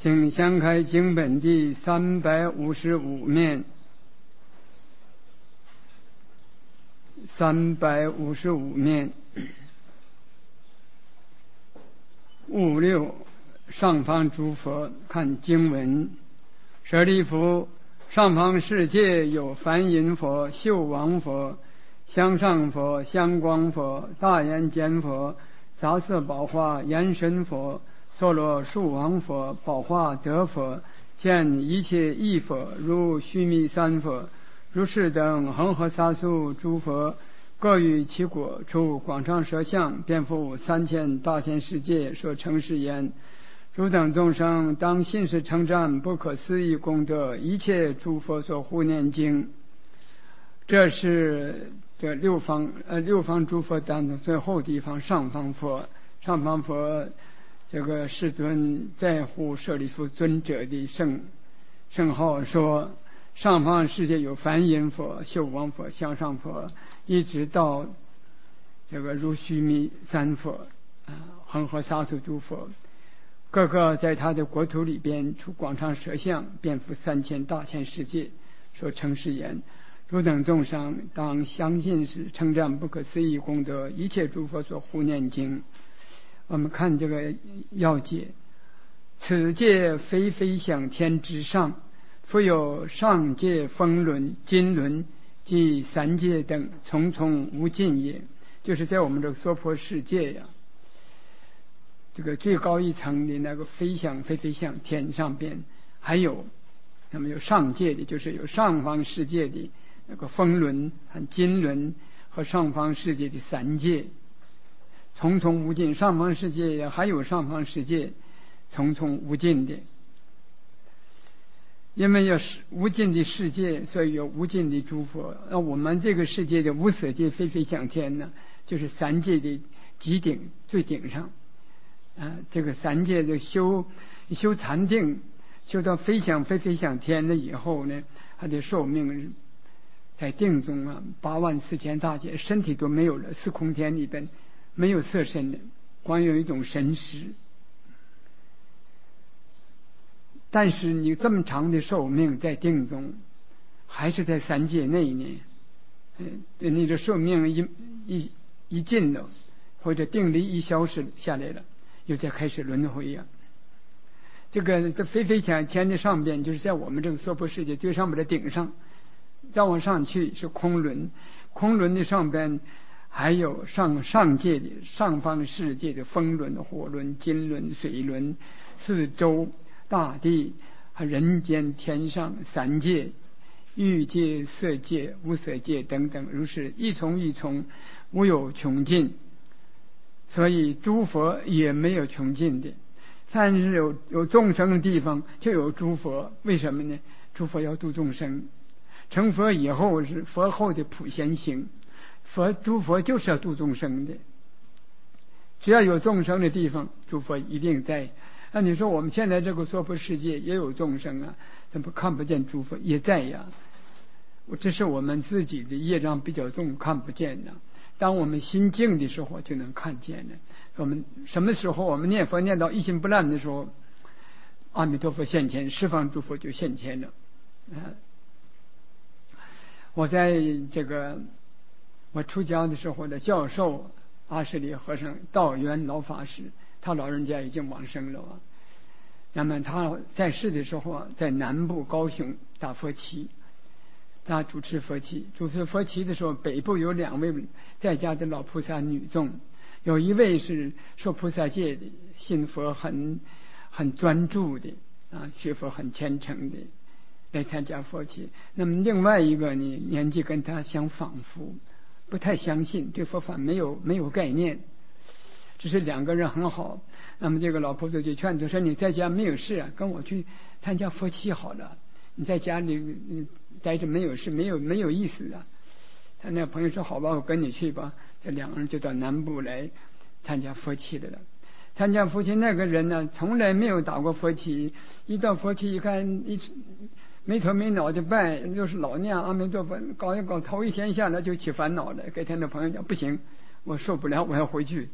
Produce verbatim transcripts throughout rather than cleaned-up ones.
请掀开经本第三百五十五面。三百五十五面。五六上方诸佛，看经文。舍利弗，上方世界有梵音佛、秀王佛、香上佛、香光佛、大眼见佛、杂色宝化延伸佛、娑罗树王佛、宝化德佛，见一切异佛，如须弥山佛，如是等恒河沙数诸佛，各于其果出广长舌相，遍覆三千大千世界，说诚实言：汝等众生当信是称赞不可思议功德，一切诸佛所护念经。这是这六方呃六方诸佛当中最后地方，上方佛。上方佛这个世尊在乎舍利弗尊者的圣圣号，说上方世界有梵音佛、秀王佛、香上佛，一直到这个如须弥山佛啊，恒河沙数诸佛，各个在他的国土里边出广长舌相，遍覆三千大千世界，说诚实言：汝等众生当相信是称赞不可思议功德，一切诸佛所护念经。我们看这个要解：此界非非想天之上，复有上界风轮、金轮及三界等，重重无尽也。就是在我们这个娑婆世界呀，这个最高一层的那个飞翔飞飞向天上边，还有那么有上界的，就是有上方世界的那个风轮和金轮，和上方世界的三界，重重无尽。上方世界还有上方世界，重重无尽的。因为有无尽的世界，所以有无尽的诸佛。那我们这个世界的无色界飞飞向天呢，就是三界的极顶最顶上啊。这个三界的修修禅定，修到飞翔飞飞向天了以后呢，他的寿命在定中啊，八万四千大劫，身体都没有了，四空天里边没有色身了，光有一种神识。但是你这么长的寿命在定中，还是在三界内呢？嗯，你的寿命一一一尽了，或者定力一消失下来了，又再开始轮回呀、啊。这个这飞飞天天的上边，就是在我们这个娑婆世界最上面的顶上，再往上去是空轮，空轮的上边还有上上界的上方世界的风轮、火轮、金轮、水轮、四周大地和人间天上三界，欲界、色界、无色界等等，如是一重一重，无有穷尽。所以诸佛也没有穷尽的。但是有有众生的地方就有诸佛，为什么呢？诸佛要度众生，成佛以后是佛后的普贤行，佛诸佛就是要度众生的。只要有众生的地方，诸佛一定在。那你说我们现在这个娑婆世界也有众生啊，怎么看不见诸佛？也在呀。这是我们自己的业障比较重，看不见的。当我们心静的时候，就能看见了。我们什么时候我们念佛念到一心不乱的时候，阿弥陀佛现前，十方诸佛就现前了。啊，我在这个我出家的时候的教授阿舍利和尚道元老法师，他老人家已经往生了啊。那么他在世的时候啊，在南部高雄打佛七，他主持佛七，主持佛七的时候，北部有两位在家的老菩萨女众，有一位是受菩萨戒的，信佛很很专注的啊，学佛很虔诚的来参加佛七。那么另外一个呢，年纪跟他相仿佛，不太相信，对佛法没有没有概念。只是两个人很好，那么这个老婆子就劝他说：“你在家没有事啊，跟我去参加佛七好了。你在家里你待着没有事，没有没有意思啊。”他那个朋友说：“好吧，我跟你去吧。”这两个人就到南部来参加佛七来了。参加佛七那个人呢，从来没有打过佛七，一到佛七一看，一没头没脑的拜，就是老念阿弥陀佛，搞一搞，头一天下来就起烦恼了。给他那朋友讲：“不行，我受不了，我要回去。”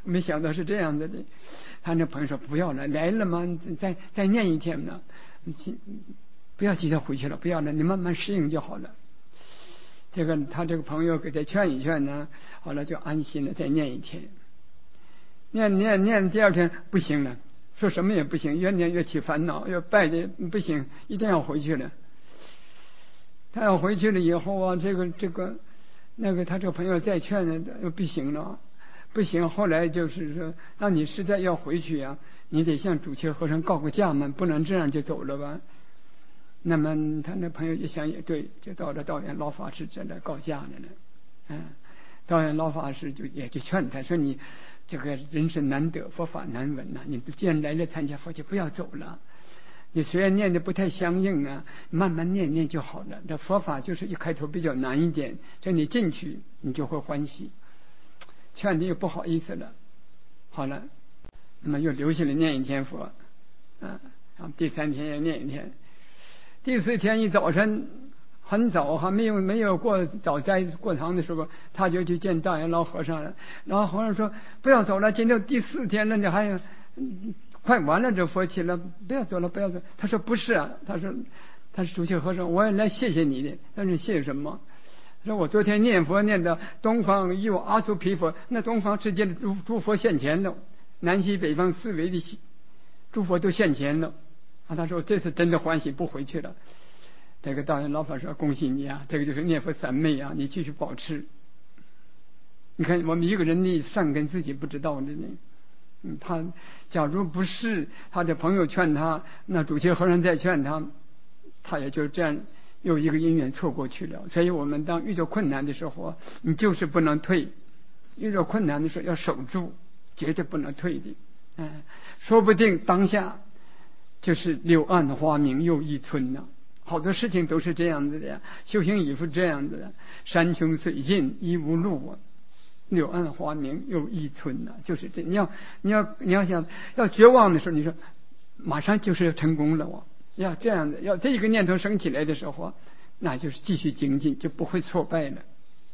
没想到是这样子的。他那朋友说不要了，来了嘛，再再念一天呢，不要急着回去了，不要了，你慢慢适应就好了。这个他这个朋友给他劝一劝呢，好了就安心了，再念一天。念念念，第二天不行了，说什么也不行，越念越起烦恼，越拜的不行，一定要回去了。他要回去了以后啊，这个这个那个他这个朋友再劝呢，又不行了，不行。后来就是说，那你实在要回去啊，你得向主切和尚告个假嘛，不能这样就走了吧。那么他那朋友一想也对，就到了道元老法师这来告假了呢。嗯，道元老法师就也就劝他说：“你这个人生难得，佛法难闻呐、啊，你既然来了参加佛，就不要走了。你虽然念的不太相应啊，慢慢念念就好了。这佛法就是一开头比较难一点，这你进去你就会欢喜。”劝你又不好意思了，好了，那么又留下来念一天佛，啊，然后第三天又念一天。第四天一早晨很早，还没有没有过早斋过堂的时候，他就去见大元老和尚了。然后和尚说：“不要走了，今天第四天了，你还有、嗯、快完了这佛期了，不要走了，不要走。”他说：“不是啊，他说他是主切和尚，我也来谢谢你的。但是谢什么？他说我昨天念佛念的东方有阿阇毗佛，那东方世界的诸诸佛现前了，南西北方四维的诸佛都现前了。”啊，他说这次真的欢喜，不回去了。这个大元老法师说：“恭喜你啊，这个就是念佛三昧啊，你继续保持。你看我们一个人的善根自己不知道的呢。嗯，他假如不是他的朋友劝他，那主切和尚再劝他，他也就这样有一个因缘错过去了。所以我们当遇到困难的时候，你就是不能退；遇到困难的时候要守住，绝对不能退的。嗯，说不定当下就是柳暗花明又一村呢、啊。好多事情都是这样子的呀，修行也是这样子的，山穷水尽疑无路啊，柳暗花明又一村呐、啊，就是这。你要你要你要想要绝望的时候，你说马上就是成功了啊！要这样的，要这一个念头升起来的时候，那就是继续精进，就不会挫败了。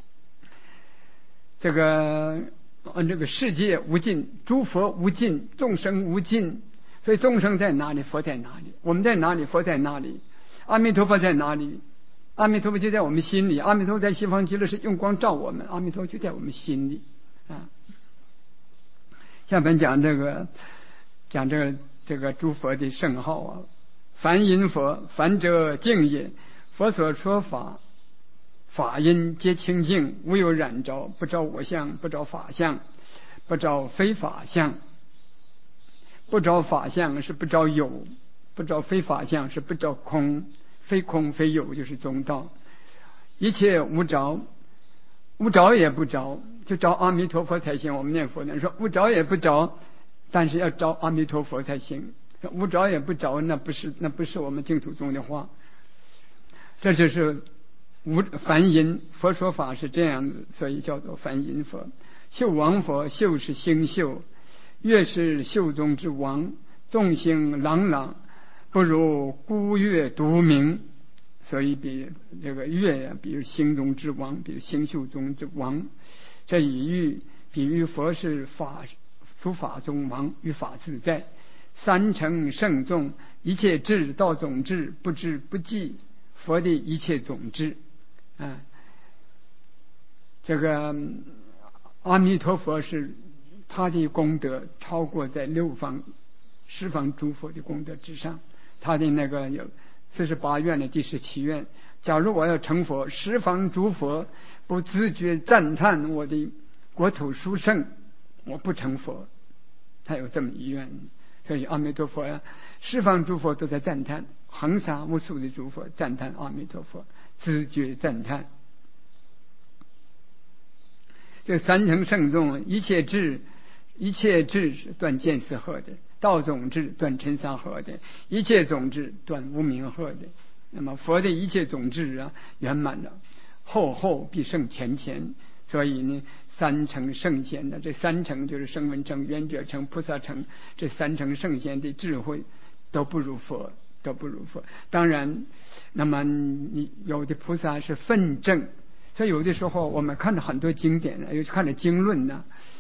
这个嗯，这个世界无尽，诸佛无尽，众生无尽，所以众生在哪里，佛在哪里；我们在哪里，佛在哪里。阿弥陀佛在哪里？阿弥陀佛就在我们心里。阿弥陀佛在西方极乐世用光照我们，阿弥陀佛就在我们心里啊。下边讲这个，讲这个这个诸佛的圣号啊。凡因佛，凡者净也。佛所说法，法因皆清净，无有染着，不着我相，不着法相，不着非法相。不着法相是不着有，不着非法相是不着空，非空非有就是中道。一切无着，无着也不着，就着阿弥陀佛才行。我们念佛的说无着也不着，但是要着阿弥陀佛才行。无着也不着，那不是那不是我们净土中的话。这就是无梵音，佛说法是这样子，所以叫做梵音佛。秀王佛，秀是星宿，月是秀中之王，众星朗朗，不如孤月独明。所以比这个月呀、啊，比如星中之王，比如星宿中之王。这以喻比喻佛是法，诸法中王，于法自在。三乘圣众，一切智到总智，不知不计，佛的一切总智啊。这个阿弥陀佛是他的功德超过在六方十方诸佛的功德之上。他的那个有四十八愿的第十七愿，假如我要成佛，十方诸佛不自觉赞叹我的国土殊胜，我不成佛。他有这么一愿。所以阿弥陀佛呀，十方诸佛都在赞叹，恒沙无数的诸佛赞叹阿弥陀佛，自觉赞叹。这三乘圣众，一切智，一切智是断见思惑的，道种智断尘沙惑的，一切种智断无明惑的。那么佛的一切种智啊，圆满了，后后必胜前前。所以呢，三乘圣贤的这三乘就是声闻乘、缘觉乘、菩萨乘，这三乘圣贤的智慧都不如佛，都不如佛。当然，那么你有的菩萨是分证，所以有的时候我们看了很多经典，尤其看了经论呢，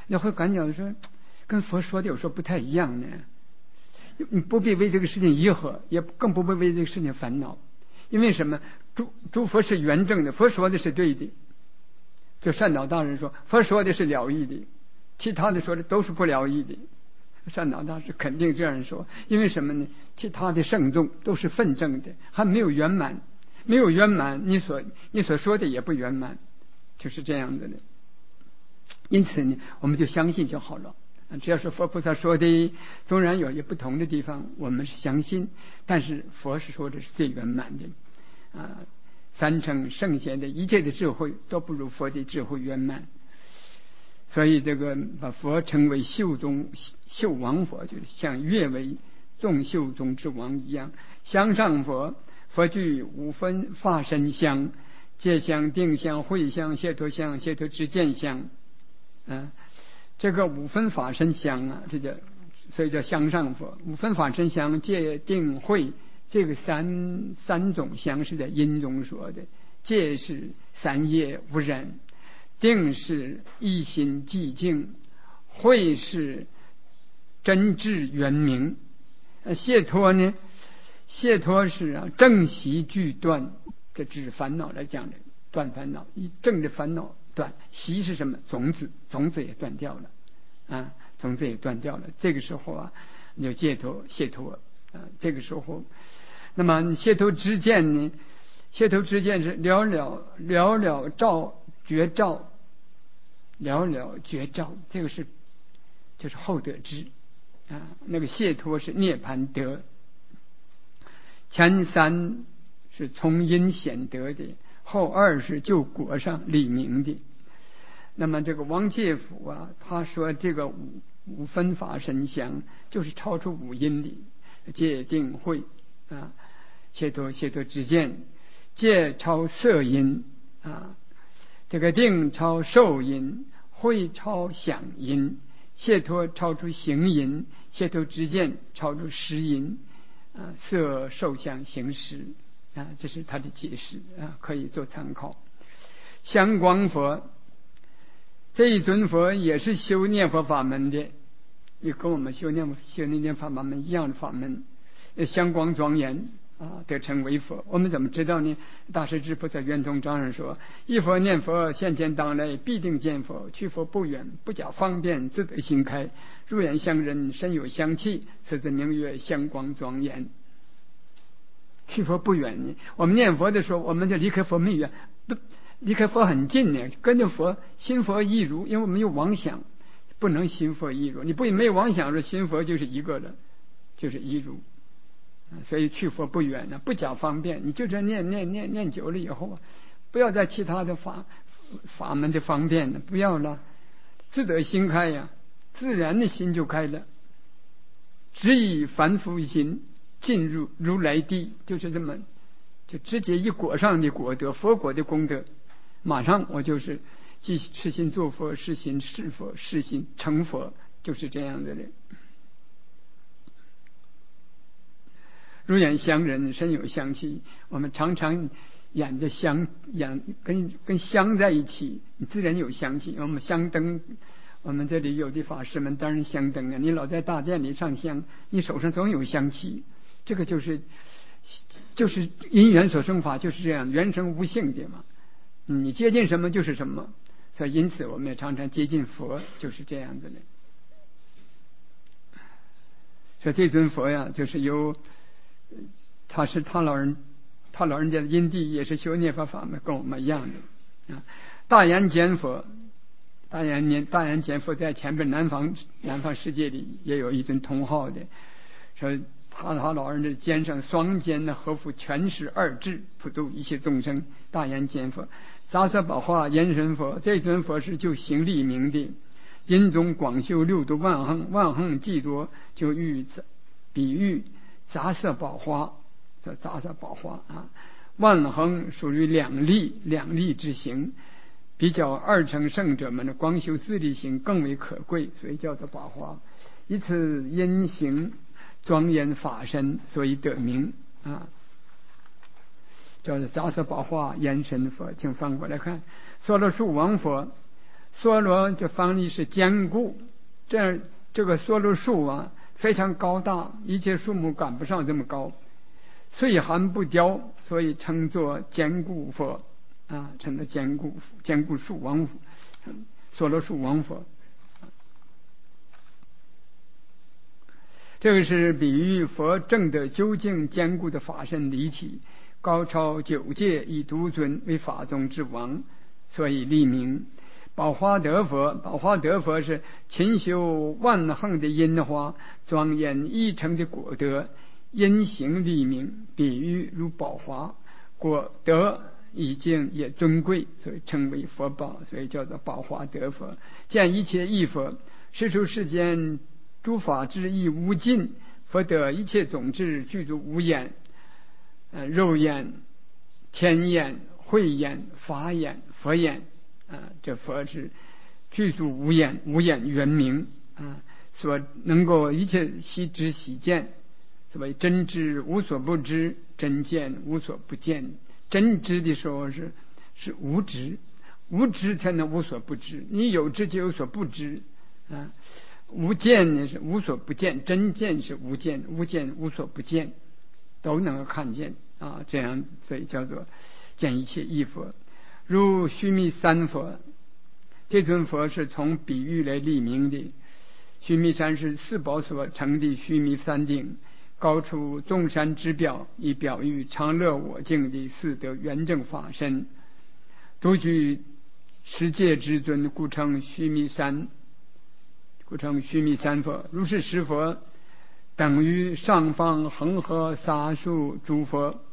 你会感觉说跟佛说的有时候不太一样呢。你不必为这个事情疑惑，也更不必为这个事情烦恼，因为什么？诸诸佛是圆正的，佛说的是对的。就善导大师说，佛说的是了义的，其他的说的都是不了义的。善导大师肯定这样说，因为什么呢？其他的圣众都是分正的，还没有圆满，没有圆满，你所你所说的也不圆满，就是这样的呢。因此呢，我们就相信就好了。只要是佛菩萨说的，纵然有些不同的地方，我们是相信，但是佛是说的是最圆满的啊。三乘圣贤的一切的智慧都不如佛的智慧圆满，所以这个把佛称为秀中秀王佛，就是像月为众秀中之王一样。香上佛，佛具五分法身香，戒香、定香、慧香、解脱香、解脱知见香啊。这个五分法身香啊，这叫所以叫香上佛。五分法身香、戒、定、慧，这个三三种香是在因中说的。戒是三业无染，定是一心寂静，慧是真智圆明。解脱呢？解脱是啊正习俱断，这只是烦恼来讲的，断烦恼，以正的烦恼断。习是什么？种子，种子也断掉了啊，种子也断掉了。这个时候啊，你就解脱解脱啊。这个时候，那么解脱知见呢？解脱知见是了了了了照觉照，了了觉照，这个是就是后得知啊。那个解脱是涅槃得，前三是从因显得的，后二是就果上立明的。那么这个王介甫啊，他说这个五五分法身香就是超出五阴的戒定慧啊，解脱解脱知见，戒超色音啊，这个定超受音，慧超想音，解脱超出行音，解脱知见超出识音啊，色受想行识啊，这是他的解释啊，可以做参考。香光佛，这一尊佛也是修念佛法门的，也跟我们修念修念法门一样的法门，香光庄严啊，得称为佛。我们怎么知道呢？大势至菩萨圆通章上说：一佛念佛，现前当来，必定见佛。去佛不远，不假方便，自得心开。入眼相人，身有香气，此则名曰香光庄严。去佛不远呢，我们念佛的时候，我们就离开佛没远，不离开佛很近呢，跟着佛心佛一如，因为我们有妄想，不能心佛一如。你不没有妄想说心佛就是一个了，就是一如。所以去佛不远呢，不讲方便，你就这念念念念久了以后啊，不要在其他的法法门的方便了，不要了，自得心开呀，自然的心就开了。只以凡夫心进入如来地，就是这么就直接一果上的果德，佛果的功德，马上我就是即是心做佛，是心是佛，是心成佛，就是这样的了。入眼香人，身有香气。我们常常眼着香，眼跟跟香在一起，你自然有香气。我们香灯，我们这里有的法师们当然香灯啊，你老在大殿里上香，你手上总有香气。这个就是就是因缘所生法，就是这样，缘生无性的嘛。你接近什么就是什么，所以因此我们也常常接近佛，就是这样的了。所以这尊佛呀，就是由他是他老人，他老人家的因地也是修念佛法门，跟我们一样的啊。大眼见佛，大眼念大眼见佛在前边南方南方世界里也有一尊同号的，说他他老人的肩上双肩的合符全是二智，普度一切众生。大眼见佛，杂色宝化延神佛，这尊佛是就行立名的，因中广修六度万行，万行既多，就喻比喻杂色宝花的杂色宝花啊。万行属于两力两力之行，比较二乘圣者们的光修自力行更为可贵，所以叫做宝花。以此因行庄严法身，所以得名啊，叫做杂色宝花延神佛。请翻过来看，说了树王佛， 梭罗这方力是坚固，这这个梭罗树啊非常高大，一切树木赶不上这么高，岁寒不凋，所以称作坚固佛啊，称作坚固坚固树王佛，梭罗树王佛。这个是比喻佛证得究竟坚固的法身离体，高超九界，以独尊为法中之王，所以立名。宝华德佛，宝华德佛是勤修万行的因花，庄严一成的果德，因行立名，比喻如宝华，果德已经也尊贵，所以称为佛宝，所以叫做宝华德佛。见一切义佛，世出世间诸法之意无尽，佛得一切种智具足无眼、呃、肉眼、天眼、慧眼、法眼、佛眼啊，这佛是具足无眼，无眼圆明啊，所能够一切悉知悉见，所谓真知无所不知，真见无所不见。真知的时候是是无知，无知才能无所不知，你有知就有所不知啊。无见呢是无所不见，真见是无见，无见无所不见，都能够看见啊，这样所以叫做见一切义佛。如须弥山佛，这尊佛是从比喻来立名的。须弥山是四宝所成的须弥山顶，高出众山之表，以表喻常乐我净的四德圆正法身，独具十界之尊，故称须弥山，故称须弥山佛。如是十佛，等于上方恒河沙数诸佛，